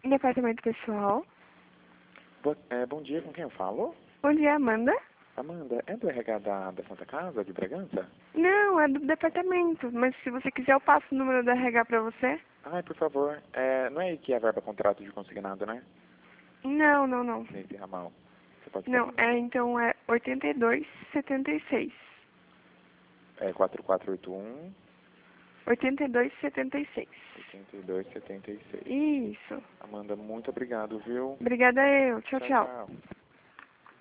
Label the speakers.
Speaker 1: Departamento pessoal.
Speaker 2: Bom dia, com quem eu falo?
Speaker 1: Bom dia, Amanda.
Speaker 2: Amanda, é do RH da Santa Casa, de Bragança?
Speaker 1: Não, é do departamento, mas se você quiser eu passo o número da RH pra você.
Speaker 2: Ai, por favor. Não é aí que é a verba contrato de consignado, né?
Speaker 1: Não, não, não.
Speaker 2: Nesse ramal. Você pode
Speaker 1: Não,
Speaker 2: falar?
Speaker 1: então é 8276.
Speaker 2: 4481
Speaker 1: 8276.
Speaker 2: 8276.
Speaker 1: Isso.
Speaker 2: Amanda, muito obrigado, viu?
Speaker 1: Obrigada eu. Tchau,
Speaker 2: Tchau,
Speaker 1: tchau.
Speaker 2: tchau.